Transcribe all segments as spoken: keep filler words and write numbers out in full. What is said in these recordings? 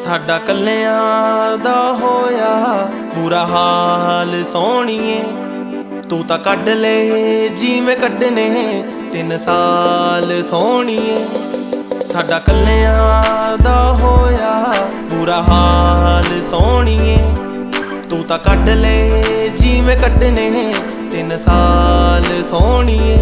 ਸਾਡਾ ਕੱਲਿਆਂ ਦਾ ਹੋਇਆ ਬੁਰਾ ਹਾਲ ਸੋਹਣੀਏ। ਤੂੰ ਤਾਂ ਕੱਢ ਲੈ ਜਿਵੇਂ ਕੱਢਨੇ ਤਿੰਨ ਸਾਲ ਸੋਹਣੀਏ। ਸਾਡਾ ਕੱਲਿਆਂ ਦਾ ਹੋਇਆ ਬੁਰਾ ਹਾਲ ਸੋਹਣੀਏ। ਤੂੰ ਤਾਂ ਕੱਢ ਲੈ ਜਿਵੇਂ ਕੱਢਨੇ ਤਿੰਨ ਸਾਲ ਸੋਹਣੀਏ।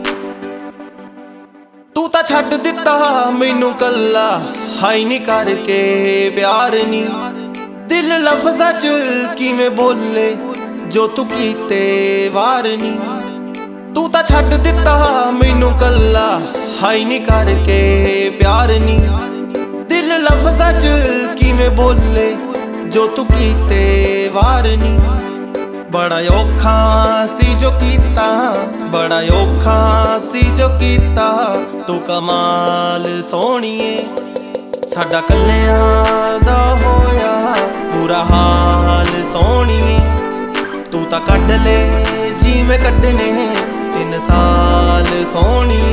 ਤੂੰ ਤਾਂ ਛੱਡ ਦਿੱਤਾ ਮੈਨੂੰ ਕੱਲਾ ਹਾਈ ਨੀ ਕਰਕੇ ਪਿਆਰ ਨੀ। ਦਿਲ ਲਫ਼ਜ਼ਾਂ ਚ ਕਿਵੇਂ ਬੋਲੇ ਜੋ ਤੂੰ ਕੀਤੇ ਵਾਰ ਨੀ। ਤੂੰ ਤਾਂ ਛੱਡ ਦਿੱਤਾ ਮੈਨੂੰ ਕੱਲਾ ਹਾਈ ਨੀ ਕਰਕੇ ਪਿਆਰ ਨੀ। ਦਿਲ ਲਫ਼ਜ਼ਾਂ ਚ ਕਿਵੇਂ ਬੋਲੇ ਜੋ ਤੂੰ ਕੀਤੇ ਵਾਰ ਨੀ। ਬੜਾ ਔਖਾ ਸੀ ਜੋ ਕੀਤਾ, ਬੜਾ ਔਖਾ ਸੀ ਜੋ ਕੀਤਾ, ਤੂੰ ਕਮਾਲ ਸੋਹਣੀਏ। ਸਾਡਾ ਕੱਲਿਆਂ ਦਾ ਹੋਇਆ ਬੁਰਾ ਹਾਲ ਸੋਹਣੀਏ। ਤੂੰ ਤਾਂ ਕੱਢ ਲੈ ਜਿਵੇਂ ਕੱਢਨੇ ਤਿੰਨ ਸਾਲ ਸੋਹਣੀਏ।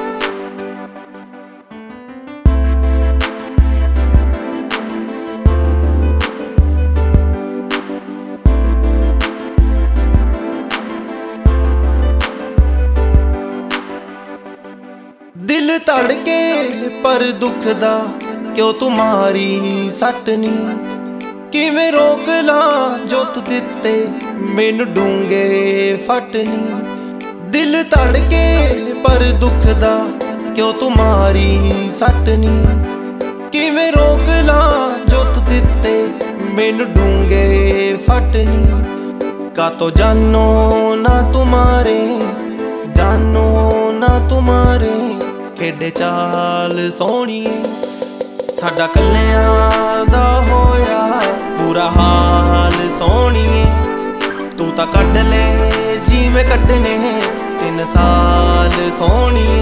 ਦਿਲ ਧੜਕੇ ਪਰ ਦੁੱਖ ਦਾ ਕਿਉਂ ਤੁਮਾਰੀ ਸੱਟ ਨੀ। ਕਿਵੇਂ ਰੋਕ ਲਾਂ ਜੋ ਤੂੰ ਦਿੱਤੇ ਮੈਨੂੰ ਡੂੰਘੇ ਫੱਟ ਨੀ। ਦਿਲ ਧੜਕੇ ਪਰ ਦੁੱਖ ਦਾ ਕਿਉਂ ਤੁਮਾਰੀ ਸੱਟ ਨੀ। ਕਿਵੇਂ ਰੋਕ ਲਾਂ ਜੋ ਤੂੰ ਦਿੱਤੇ ਮੈਨੂੰ ਡੂੰਘੇ ਫੱਟ ਨੀ। ਕਾਤੋਂ ਜਾਨੋ ਨਾ ਤੁਮਾਰੇ, ਜਾਨੋ ਨਾ ਤੁਮਾਰੇ ਖੇਡੇ ਚਾਲ ਸੋਹਣੀਏ। ਸਾਡਾ ਕੱਲਿਆਂ ਦਾ ਹੋਇਆ ਬੁਰਾ ਹਾਲ ਸੋਹਣੀਏ। ਤੂੰ ਤਾਂ ਕੱਢ ਲੈ ਜਿਵੇਂ ਕੱਢਨੇ ਤਿੰਨ ਸਾਲ ਸੋਹਣੀਏ।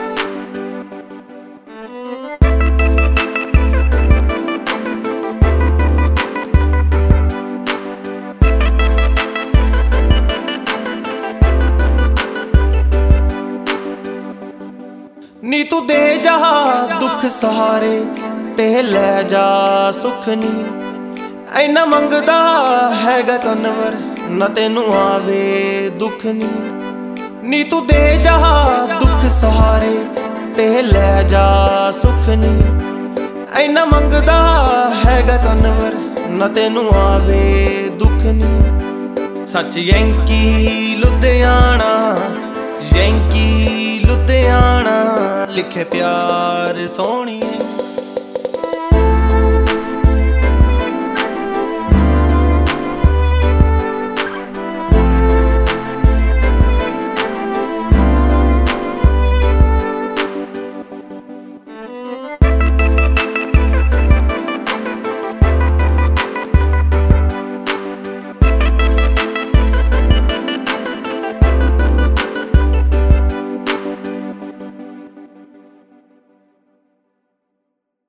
ਨੀ ਤੂੰ ਦੇ ਜਾ ਦੁੱਖ ਸਹਾਰੇ ਤੇ ਲੈ ਜਾ ਸੁੱਖ ਨੀ। ਐਨਾ ਮੰਗਦਾ ਹੈਗਾ ਕਨਵਰ ਨਾ ਤੈਨੂੰ ਆਵੇ ਦੁੱਖ ਨੀ। ਨੀ ਤੂੰ ਦੇ ਜਾ ਦੁੱਖ ਸਹਾਰੇ ਤੇ ਲੈ ਜਾ ਸੁੱਖ ਨੀ। ਐਨਾ ਮੰਗਦਾ ਹੈਗਾ ਕਨਵਰ ਨਾ ਤੈਨੂੰ ਆਵੇ ਦੁੱਖ ਨੀ। ਸੱਚ ਯੈਂਕੀ ਲੁਧਿਆਣਾ, ਯੈਂਕੀ ਲੁਧਿਆਣਾ ਲਿਖੇ ਪਿਆਰ ਸੋਹਣੀਏ।